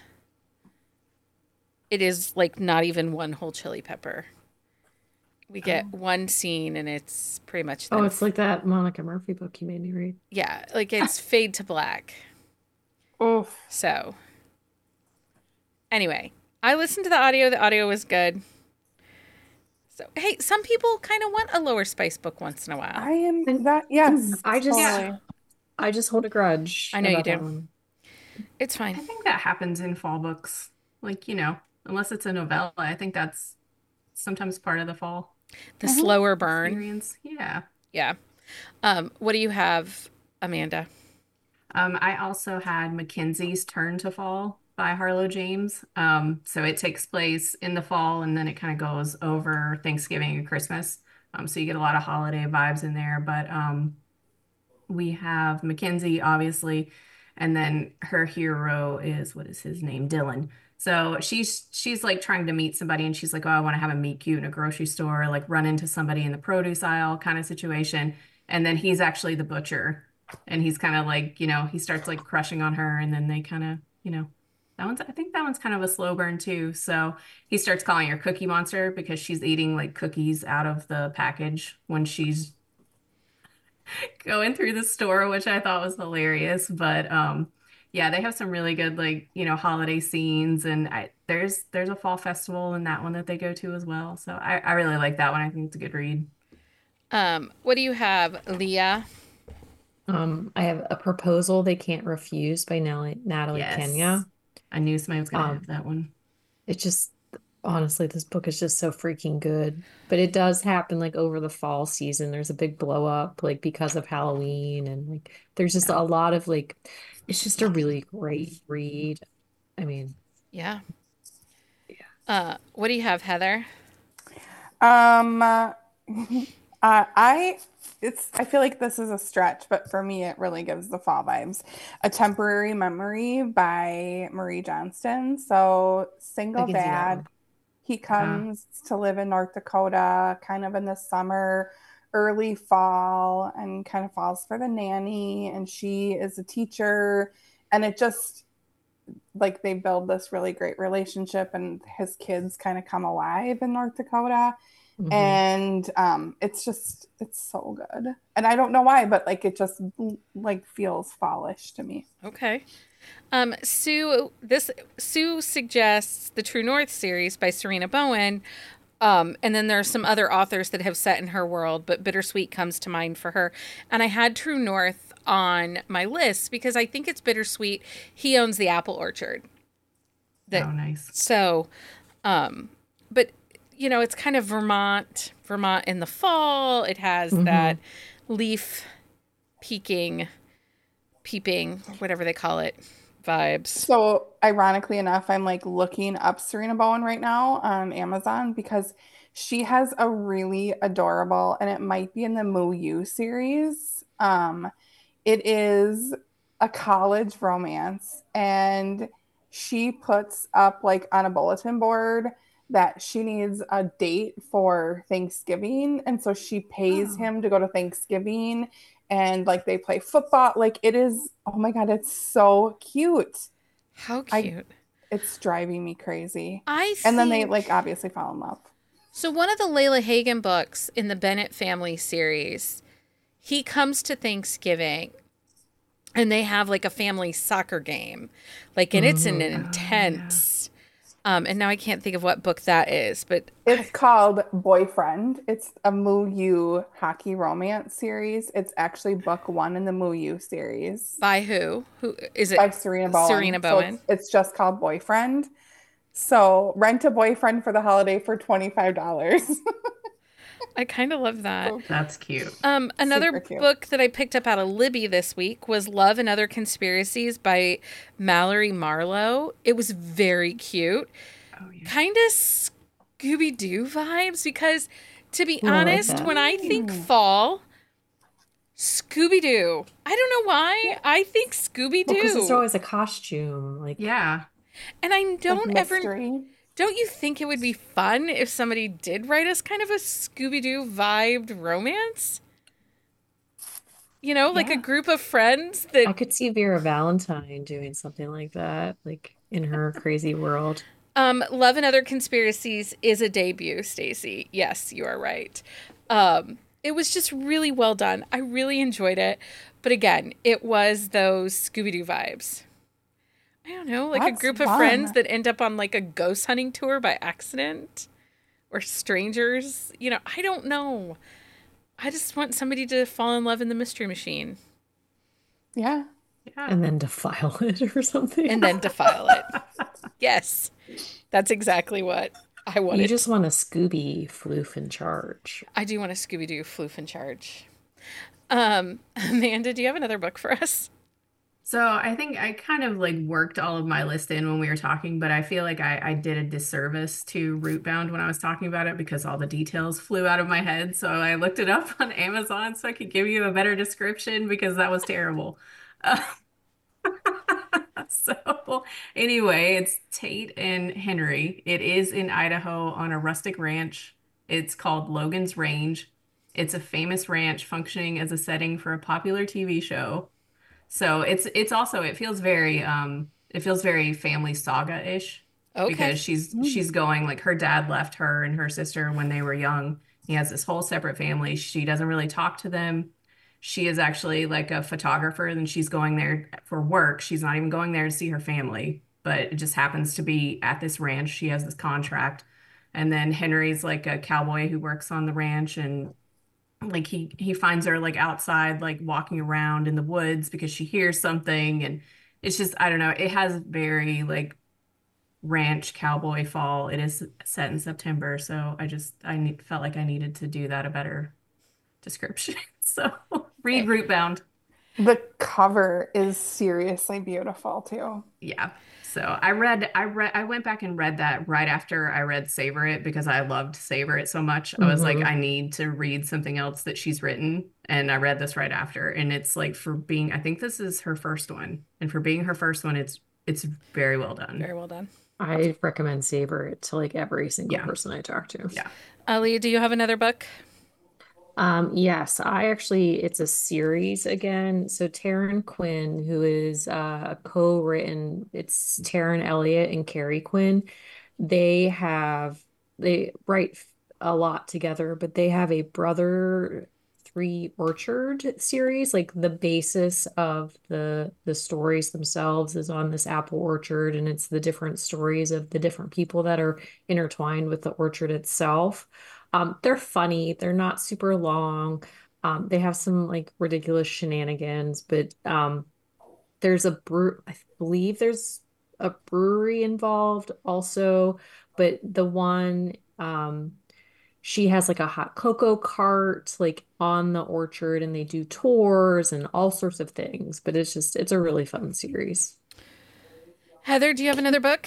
it is like not even one whole chili pepper. We get Oh. one scene and it's pretty much Oh, then it's like that Monica Murphy book you made me read. yeah, like it's fade to black. Oof. So anyway, I listened to the audio. The audio was good. So hey, some people kind of want a lower spice book once in a while. I am And- that, yes, I just totally. I just hold a grudge I know you about that do. one. It's I fine. think that happens in fall books. Like, you know, unless it's a novella, I think that's sometimes part of the fall The Mhm. slower burn. experience. Yeah. Yeah. Um, what do you have, Amanda? Um, I also had Mackenzie's Turn to Fall by Harlow James. Um, so it takes place in the fall and then it kind of goes over Thanksgiving and Christmas. Um, so you get a lot of holiday vibes in there. But um, we have Mackenzie, obviously, and then her hero is, what is his name? Dylan. So she's she's like trying to meet somebody and she's like, oh, I want to have a meet cute in a grocery store, like run into somebody in the produce aisle kind of situation. And then he's actually the butcher. And he's kind of like, you know, he starts like crushing on her and then they kind of, you know, that one's, I think that one's kind of a slow burn too. So he starts calling her Cookie Monster because she's eating like cookies out of the package when she's going through the store, which I thought was hilarious. But um, Yeah, they have some really good like, you know, holiday scenes and I there's there's a fall festival in that one that they go to as well. So I, I really like that one. I think it's a good read. Um, what do you have, Leah? Um, I have A Proposal They Can't Refuse by Natalie, Natalie Yes. Kenya. I knew somebody was gonna have Um, that one. it just honestly, this book is just so freaking good. But it does happen like over the fall season. There's a big blow up, like because of Halloween, and like there's just Yeah. a lot of like it's just a really great read. I mean, Yeah. yeah. Uh, what do you have, Heather? Um, uh, I it's I feel like this is a stretch, but for me, it really gives the fall vibes. A Temporary Memory by Marie Johnston. So, I single can see that dad, one. he Yeah. comes to live in North Dakota, kind of in the summer, early fall, and kind of falls for the nanny. And she is a teacher, and it just like they build this really great relationship, and his kids kind of come alive in North Dakota, Hmm. and um it's just it's so good, and I don't know why, but like it just like feels fallish to me. Okay. Um, Sue, this Sue suggests the True North series by Serena Bowen. Um, and then there are some other authors that have set in her world, but Bittersweet comes to mind for her. And I had True North on my list because I think it's bittersweet. He owns the apple orchard. That Oh, nice. so, um, but you know, it's kind of Vermont, Vermont in the fall. It has that Hmm. leaf peeking, peeping, whatever they call it, vibes. So ironically enough, I'm like looking up Serena Bowen right now on Amazon because she has a really adorable, and it might be in the Moo You series. Um, it is a college romance, and she puts up like on a bulletin board that she needs a date for Thanksgiving, and so she pays Oh, him to go to Thanksgiving, and like they play football. Like it is, oh my God, it's so cute. How I cute. It's driving me crazy. I And then they think like obviously fall in love. so. One of the Layla Hagen books in the Bennett family series, he comes to Thanksgiving and they have like a family soccer game. Like, and it's an Hmm. oh yeah. intense. Um, and now I can't think of what book that is, but I, It's called Boyfriend. It's a Moo You hockey romance series. It's actually book one in the Moo You series by who? Who is it? by Serena Serena Bowen. So it's Bowen. it's just called Boyfriend. So rent a boyfriend for the holiday for twenty-five dollars. I kind of love that. So That's cute. Um, super another cute. book that I picked up out of Libby this week was Love and Other Conspiracies by Mallory Marlowe. It was very cute. Oh yeah. Kind of Scooby Doo vibes because, to be Ooh, I like honest, that. when I think Ooh. fall, Scooby Doo. I don't know why. I think Scooby Well, because it's Doo. always a costume. Like, Yeah. And I Like don't ever, mystery. don't you think it would be fun if somebody did write us kind of a Scooby Doo vibed romance? You know, like a Yeah. group of friends I that could see Vera Valentine doing something like that, like in her crazy world. um Love and Other Conspiracies is a debut, Stacy. Yes, you are right. Um it was just really well done. I really enjoyed it. But again, it was those Scooby Doo vibes. I don't know, like a That's group of friends fun. that end up on like a ghost hunting tour by accident or strangers. You know, I don't know. I just want somebody to fall in love in the Mystery Machine Yeah. Yeah. And then defile it or something. and then defile it. Yes, that's exactly what I You wanted. just want a Scooby floof in charge. I do want a Scooby Doo floof in charge. Um, Amanda, do you have another book for us? So I think I kind of like worked all of my list in when we were talking, but I feel like I, I did a disservice to Rootbound when I was talking about it because all the details flew out of my head. So I looked it up on Amazon so I could give you a better description because that was terrible. Uh, so anyway, it's Tate and Henry. It is in Idaho on a rustic ranch. It's called Logan's Range. It's a famous ranch functioning as a setting for a popular T V show. So it's it's also it feels very um it feels very family saga-ish Okay. because she's Mm. she's going like her dad left her and her sister when they were young. He has this whole separate family. She doesn't really talk to them. she is actually like a photographer and she's going there for work. She's not even going there to see her family, but it just happens to be at this ranch. She has this contract. And then Henry's like a cowboy who works on the ranch, and like he he finds her like outside like walking around in the woods because she hears something, and it's just I don't know, it has very like ranch cowboy fall. It is set in September, so I just I need, felt like I needed to do that a better description. So read Rootbound. The cover is seriously beautiful too. Yeah. So I read I read I went back and read that right after I read Savor It because I loved Savor It so much. I was like, Mhm. I need to read something else that she's written. And I read this right after. And it's like for being I think this is her first one. And for being her first one, it's it's very well done. Very well done. I recommend Savor It to like every single Yeah. person I talk to. Yeah. Ali, do you have another book? Um, yes, I actually, it's a series again. So Taryn Quinn, who is uh, co-written, it's Taryn Elliott and Carrie Quinn. They have, they write a lot together, but they have a Brother Three Orchard series. Like the basis of the the stories themselves is on this apple orchard, and it's the different stories of the different people that are intertwined with the orchard itself. Um, they're funny. They're not super long. Um, they have some like ridiculous shenanigans, but um, there's a brew. I believe there's a brewery involved also, but the one um, she has like a hot cocoa cart like on the orchard, and they do tours and all sorts of things. But it's just it's a really fun series. Heather, do you have another book?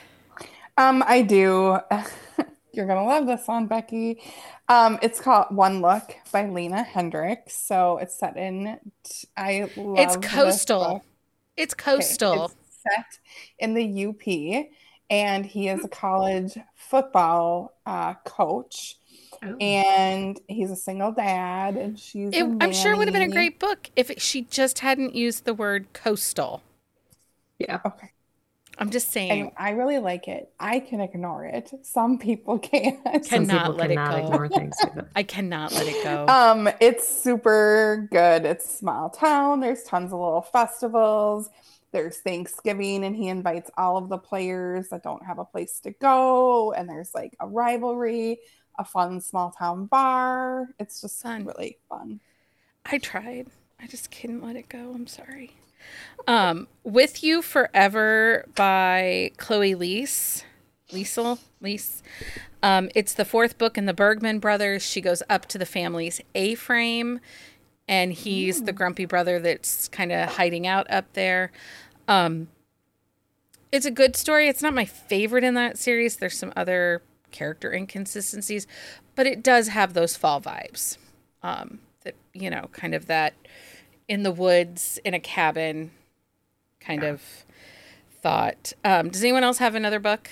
Um, I do. You're gonna love this one, Becky. Um, it's called One Look by Lena Hendricks. So it's set in. I love It's this coastal. book. It's Okay, coastal. it's set in the U P, and he is a college football uh, coach, Oh. and he's a single dad, and she's It, a I'm sure it would have been a nanny. great book if it, she just hadn't used the word coastal. Yeah. Okay. I'm just saying. And I really like it. I can ignore it. Some people can't. Some Cannot people let it cannot go. ignore things like that. I cannot let it go. Um, it's super good. It's small town. There's tons of little festivals. There's Thanksgiving, and he invites all of the players that don't have a place to go. And there's like a rivalry, a fun small town bar. It's just Fun. really fun. I tried. I just couldn't let it go. I'm sorry. Um, With You Forever by Chloe Leese. Liesel? Leese. Um, it's the fourth book in the Bergman brothers. She goes up to the family's A-frame, and he's the grumpy brother that's kind of hiding out up there. Um, it's a good story. It's not my favorite in that series. There's some other character inconsistencies, but it does have those fall vibes. Um, that, you know, kind of that in the woods, in a cabin kind Yeah. of thought. Um, does anyone else have another book?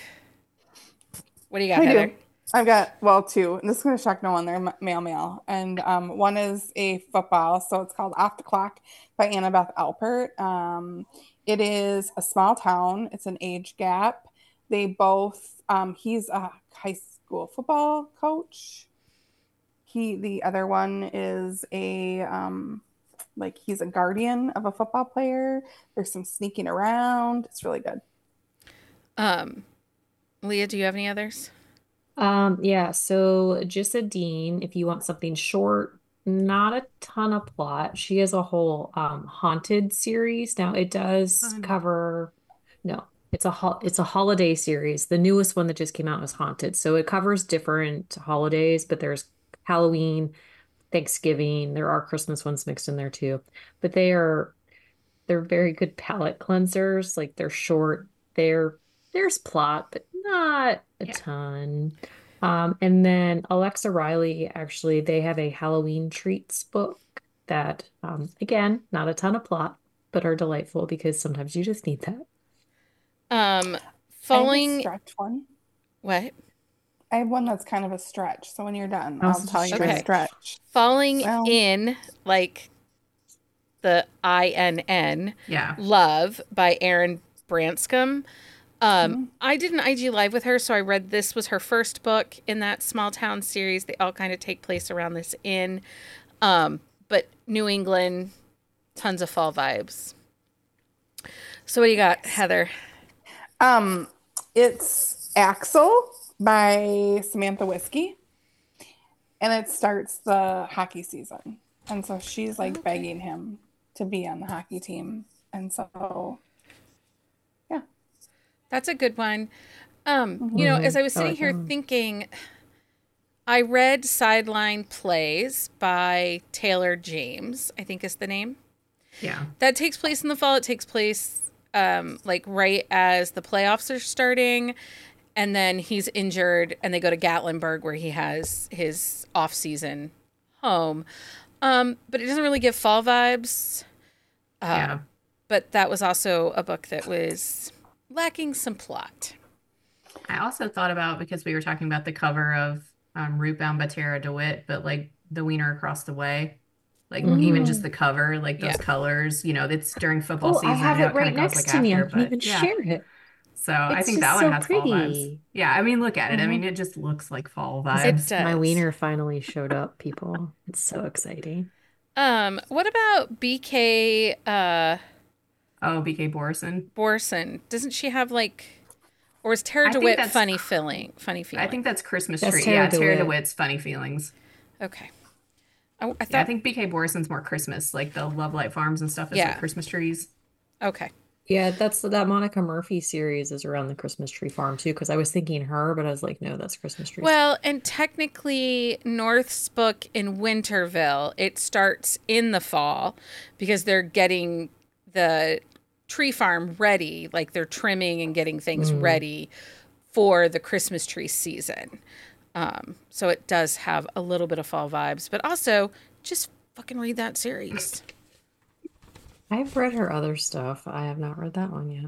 What do you got, I Heather? do. I've got, well, two. And this is going to shock no one. They're m- male, male. And um, one is a football. So it's called Off the Clock by Annabeth Alpert. Um, it is a small town. It's an age gap. They both, um, he's a high school football coach. He, the other one is a, um, like he's a guardian of a football player. There's some sneaking around. It's really good. Um, Leah, do you have any others? Um, yeah, so just a Dean, if you want something short, not a ton of plot. She has a whole um haunted series. Now it does Fun. cover no, it's a ho it's a holiday series. The newest one that just came out was Haunted. So it covers different holidays, but there's Halloween, Thanksgiving, there are Christmas ones mixed in there too. But they are they're very good palate cleansers. Like they're short. They're there's plot, but not a Yeah. ton. Um, and then Alexa Riley, actually, they have a Halloween treats book that, um, again, not a ton of plot, but are delightful because sometimes you just need that. Um, I have a Falling. stretch one. What? I have one that's kind of a stretch. So when you're done, Oh, I'll such a tell you the Okay. stretch. Falling Well- in, like the I N N, Yeah. Love by Erin Branscombe. Um, Mhm. I did an I G Live with her, so I read this was her first book in that small town series. They all kind of take place around this inn. Um, but New England, tons of fall vibes. So what do you got, Heather? Um, it's Axel by Samantha Whiskey, and it starts the hockey season. And so she's like Okay. begging him to be on the hockey team. And so, yeah. That's a good one. Um, you know, as Mhm. I was I sitting like here that one. thinking, I read Sideline Plays by Taylor James, I think is the name. Yeah. That takes place in the fall. It takes place um, like right as the playoffs are starting. And then he's injured and they go to Gatlinburg where he has his off-season home. Um, but it doesn't really give fall vibes. Uh, Yeah. But that was also a book that was lacking some plot. I also thought about, because we were talking about the cover of um, Rootbound by Tara DeWitt, but like The Wiener Across the Way, like even just Mhm. the cover, like those Yeah. colors, you know, it's during football Oh, I season. I have know it it kind of right goes like next to me. I after, can but even yeah. share it. So I It's think just that one so has fall vibes. pretty. Yeah, I mean, look at it. I Mhm. mean, it just looks like fall It vibes. My does. wiener finally showed up, people. It's so exciting. Um, what about B K uh, Oh, B K Borison. Borson? Doesn't she have like, or is Tara I think DeWitt that's funny feeling? Funny I feeling. think that's Christmas That's Tree. Tara Yeah, Tara DeWitt. DeWitt's Funny Feelings. Okay. I, I Yeah, I thought. think B K Borison's more Christmas, like the Love Light Farms and stuff is like Yeah. Christmas trees. Okay. Yeah, that's that Monica Murphy series is around the Christmas tree farm too, because I was thinking her, but I was like, no, that's Christmas trees. Well, and technically, North's book in Winterville, it starts in the fall because they're getting the tree farm ready, like they're trimming and getting things Mm. ready for the Christmas tree season. Um, so it does have a little bit of fall vibes, but also just fucking read that series. I've read her other stuff. I have not read that one yet.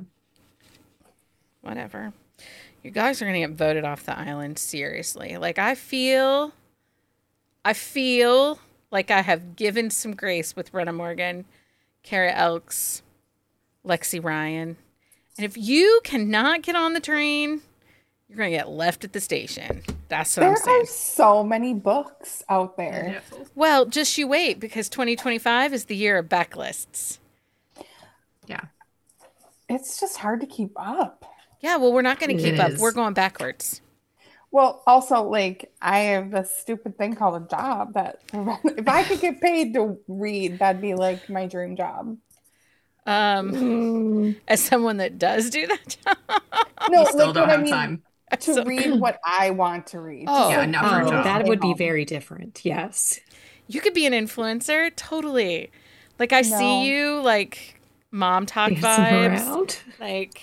Whatever. You guys are gonna get voted off the island, seriously. Like I feel I feel like I have given some grace with Brenna Morgan, Kara Elks, Lexi Ryan. And if you cannot get on the train, you're gonna get left at the station. That's what There I'm saying. are so many books out there. Well, just you wait, because twenty twenty-five is the year of backlists. Yeah. It's just hard to keep up. Yeah, well, we're not gonna It keep up. is. We're going backwards. Well, also, like, I have this stupid thing called a job that if I could get paid to read, that'd be like my dream job. Um, Mm. as someone that does do that job. No, You still like don't what I have mean, time. to So- read what I want to read. Oh. Yeah, like, not for a Oh, job. that would be home. very different. Yes. You could be an influencer, totally. Like I No. see you, like mom talk Dancing vibes. around. Like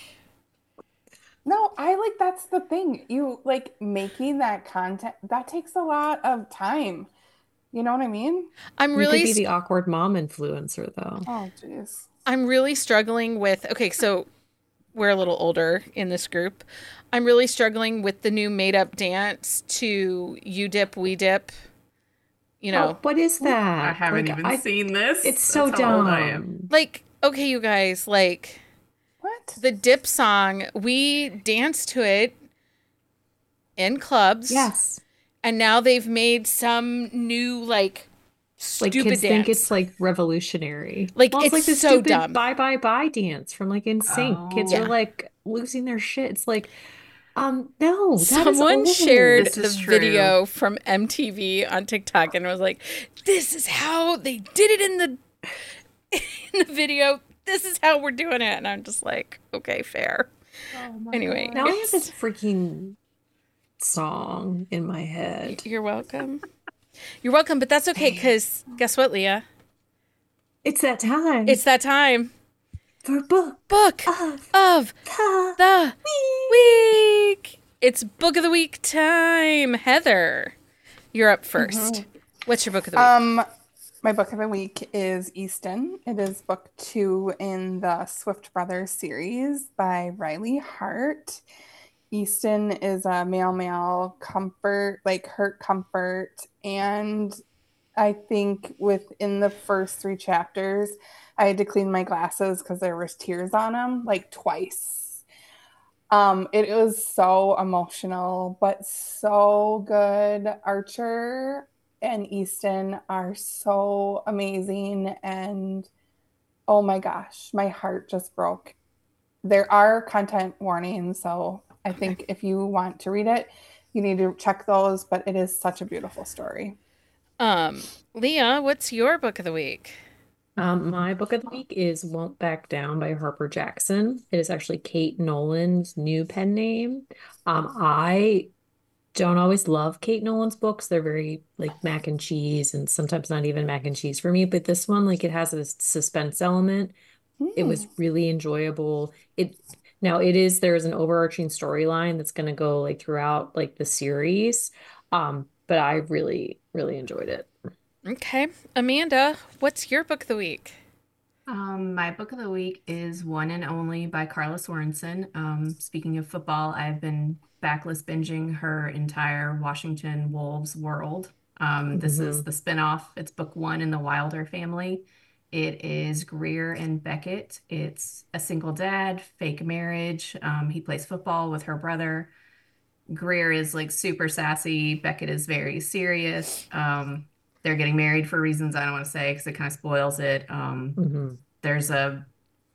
No, I like that's the thing. You like making that content that takes a lot of time. You know what I mean? I'm You really, could be st- the awkward mom influencer, though. Oh, jeez. I'm really struggling with. Okay, so we're a little older in this group. I'm really struggling with the new made-up dance to "You Dip, We Dip." You know, Oh, what is that? I haven't Like, even I- seen this. It's so That's how old I am. dumb. like okay, you guys, like What? the dip song. We danced to it in clubs. Yes. And now they've made some new like Like stupid kids dance. think it's like revolutionary. Like, well, it's, it's like the so stupid dumb. bye bye bye dance from like In Sync. Kids Oh. are like losing their shit. It's like, um, no, that is Someone old. shared This the is true. video from M T V on TikTok and was like, "This is how they did it in the in the video. This is how we're doing it." And I'm just like, "Okay, fair." Oh my Anyway, God. Now I have It's- this freaking song in my head. You're welcome. You're welcome, but that's okay because guess what, Leah? It's that time. It's that time. for book Book of of the the week. It's book of the week time. Heather, you're up 1st What's your book of the week? Um, my book of the week is Easton. It is book two in the Swift Brothers series by Riley Hart. Easton is a male male comfort, like hurt comfort. And I think within the first three chapters, I had to clean my glasses because there was tears on them, like twice. Um, it was so emotional, but so good. Archer and Easton are so amazing. And oh my gosh, my heart just broke. There are content warnings, so I Okay. think if you want to read it, you need to check those, but it is such a beautiful story. Um, Leah, what's your book of the week? Um, my book of the week is Won't Back Down by Harper Jackson. It is actually Kate Nolan's new pen name. Um, I don't always love Kate Nolan's books. They're very like mac and cheese and sometimes not even mac and cheese for me. But this one, like it has a suspense element. It Hmm. was really enjoyable. It now it is there's an overarching storyline that's going to go like throughout like the series. Um, but I really, really enjoyed it. Okay. Amanda, what's your book of the week? Um, my book of the week is One and Only by Carla Sorensen. Um, speaking of football, I've been backlist binging her entire Washington Wolves world. Um, this is Mhm. the spinoff. It's book one in the Wilder family. It is Greer and Beckett. It's a single dad, fake marriage. Um, he plays football with her brother. Greer is like super sassy. Beckett is very serious. Um, they're getting married for reasons I don't want to say because it kind of spoils it. Um, Mhm. there's a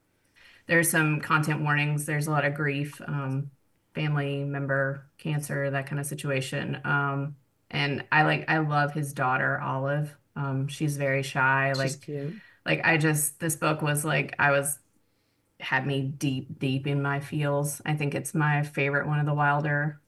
there's some content warnings. There's a lot of grief, um, family member cancer, that kind of situation. Um, and I like I love his daughter, Olive. Um, she's very shy. She's Like cute. like I just this book was like I was had me deep, deep in my feels. I think it's my favorite one of the Wilder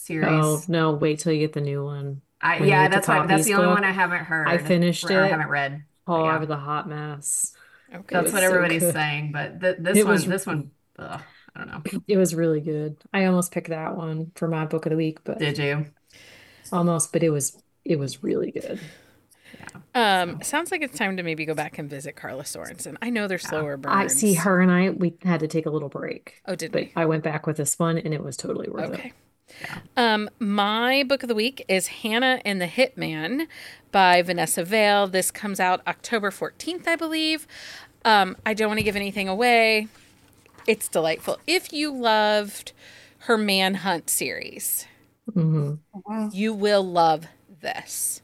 Oh, series. no, wait till you get the new one. I When you yeah, get to that's why that's Poppy's the only one I book, haven't I heard finished or it. haven't read. But Oh, I yeah, was a hot mess. It Okay. that's was what so everybody's good. saying. But th this It was one, this one, ugh, I don't know. it was really good. I almost picked that one for my book of the week, but Did you? almost, but it was it was really good. Yeah. Um, So sounds like it's time to maybe go back and visit Carla Sorensen. I know they're yeah. slower I see burns. her and I we had to take a little break, Oh, did but we? I went back with this one and it was totally worth it. Okay. Yeah. Um, my book of the week is Hannah and the Hitman by Vanessa Vale. This comes out October fourteenth, I believe. Um, I don't want to give anything away. It's delightful. If you loved her Manhunt series, Hmm. Mhm. you will love this.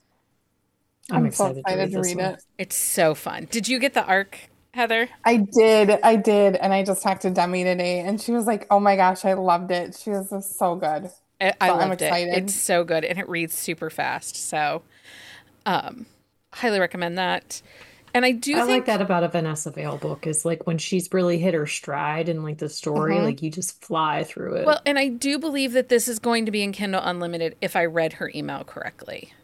I'm I'm so excited to excited read to this read one. it. It's so fun. Did you get the arc, Heather? I did, I did, and I just talked to Demi today, and she was like, "Oh my gosh, I loved it." She was just so good. I, I So I'm loved it. It's excited. so good and it reads super fast. So, um, highly recommend that. And I do I like think, that about a Vanessa Vale book is like when she's really hit her stride in like the story, hmm like you just fly through well, it. and I do believe that this is going to be in Kindle Unlimited if I read her email correctly.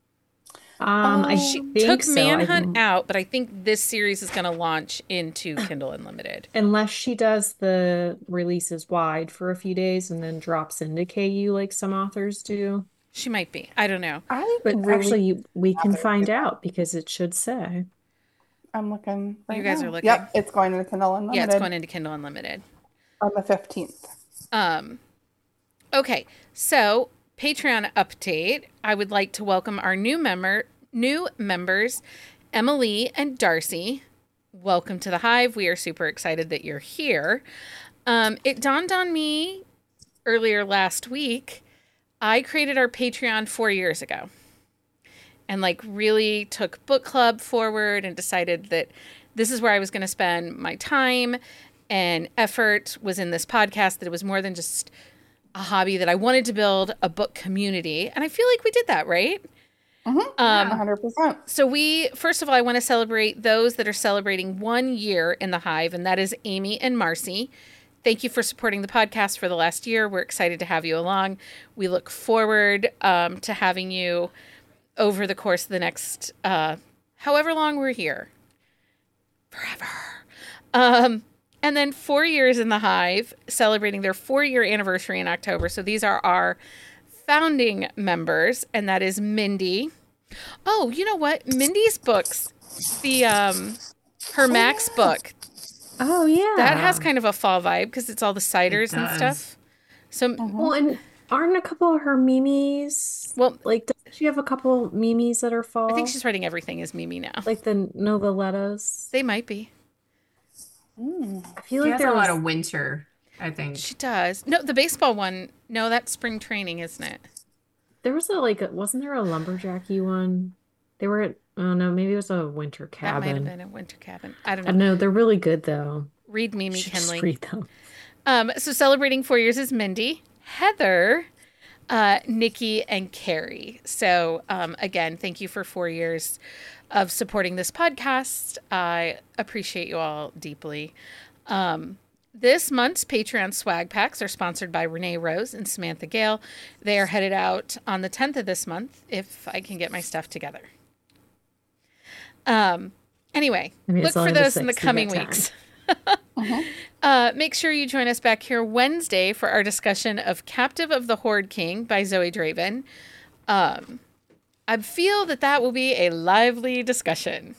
Um, I She Um, think took so. I Manhunt out, but I think this series is going to launch into Kindle Unlimited. unless she does the releases wide for a few days and then drops into K U like some authors do. She might be. I don't know. I But really actually, you- we can rather do find that. out because it should say. I'm looking You right guys are now. looking. Yep, it's going to the Kindle Yeah, it's Unlimited going into Kindle Unlimited. on the fifteenth. Um, okay, so Patreon update. I would like to welcome our new member, new members, Emily and Darcy. Welcome to the Hive. We are super excited that you're here. Um, it dawned on me earlier last week. I created our Patreon four years ago, and like really took book club forward and decided that this is where I was going to spend my time and effort was in this podcast, that it was more than just a hobby, that I wanted to build a book community. And I feel like we did that, right? Mm-hmm. Um, one hundred percent. so we, first of all, I want to celebrate those that are celebrating one year in the Hive, and that is Amy and Marcy. Thank you for supporting the podcast for the last year. We're excited to have you along. We look forward um, to having you over the course of the next, uh, however long we're here. Forever. Um, and then four years in the Hive, celebrating their four-year anniversary in October. So these are our founding members, and that is Mindy. Oh, you know what? Mindy's books, the um, her Max book, Oh, yeah. that has kind of a fall vibe because it's all the It ciders and does. stuff. So, Well, and aren't a couple of her Mimis, well, like, doesn't she have a couple Mimis that are I think fall? she's writing everything as Mimi now. Like the novellettas? They might be. Mm. I feel She like has there a lot was, of winter, I think. She does. No, the baseball one. No, that's spring training, isn't it? There was a like, wasn't there a lumberjacky one? They were at, oh no, maybe it was a winter That might have cabin. been a winter cabin. I don't I know. know they're really good though. Read You Mimi should just Kenley. read them. Um, so celebrating four years is Mindy, Heather, uh, Nikki, and Carrie. So um, again, thank you for four years of supporting this podcast. I appreciate you all deeply. Um, this month's Patreon swag packs are sponsored by Renee Rose and Samantha Gale. They are headed out on the tenth of this month if I can get my stuff together. Um. Anyway, I mean, look it's for only the those in the sixth, you coming got time. weeks. Uh-huh. Uh, make sure you join us back here Wednesday for our discussion of Captive of the Horde King by Zoe Draven. Um, I feel that that will be a lively discussion.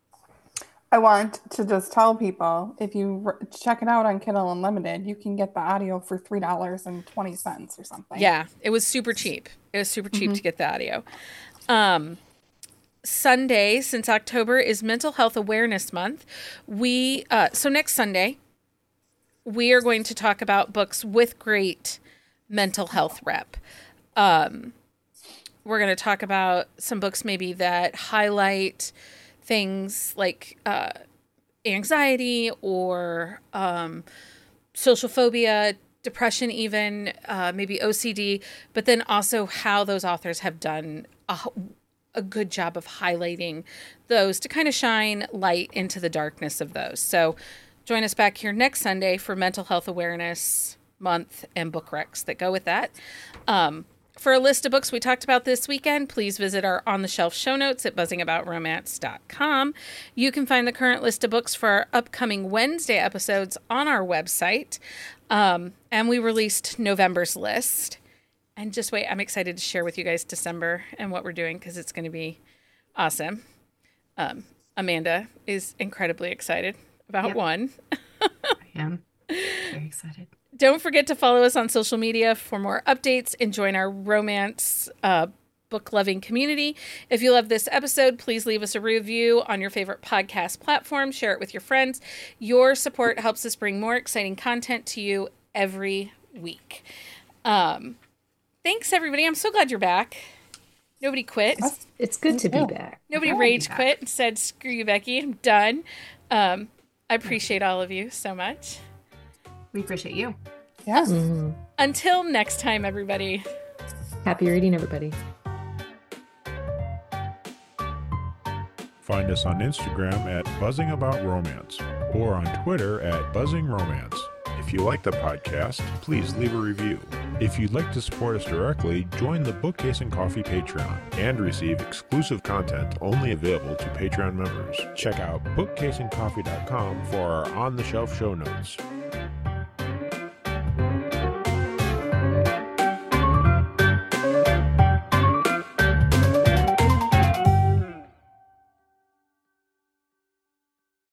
I want to just tell people, if you r- check it out on Kindle Unlimited, you can get the audio for three dollars and twenty cents or something. Yeah, it was super cheap. It was super cheap to get the audio. Um, Sunday, since October is Mental Health Awareness Month, we uh, so next Sunday we are going to talk about books with great mental health rep. Um, we're going to talk about some books maybe that highlight things like uh, anxiety or um, social phobia, depression, even uh, maybe O C D, but then also how those authors have done a, a good job of highlighting those to kind of shine light into the darkness of those. So join us back here next Sunday for Mental Health Awareness Month and book recs that go with that. Um, for a list of books we talked about this weekend, please visit our On the Shelf show notes at buzzing about romance dot com. You can find the current list of books for our upcoming Wednesday episodes on our website. Um, and we released November's list. And just wait, I'm excited to share with you guys December and what we're doing because it's going to be awesome. Um, Amanda is incredibly excited about Yep. one. I am very excited. Don't forget to follow us on social media for more updates and join our romance uh, book-loving community. If you love this episode, please leave us a review on your favorite podcast platform. Share it with your friends. Your support helps us bring more exciting content to you every week. Um, thanks, everybody. I'm so glad you're back. Nobody quit. It's, it's good to be too. back. Nobody glad rage you're quit and said, screw you, Becky. I'm done. Um, I appreciate all of you so much. We appreciate you. Yes. Mhm. Until next time, everybody. Happy reading, everybody. Find us on Instagram at Buzzing About Romance or on Twitter at Buzzing Romance. If you like the podcast, please leave a review. If you'd like to support us directly, join the Bookcase and Coffee Patreon and receive exclusive content only available to Patreon members. Check out bookcase and coffee dot com for our on-the-shelf show notes.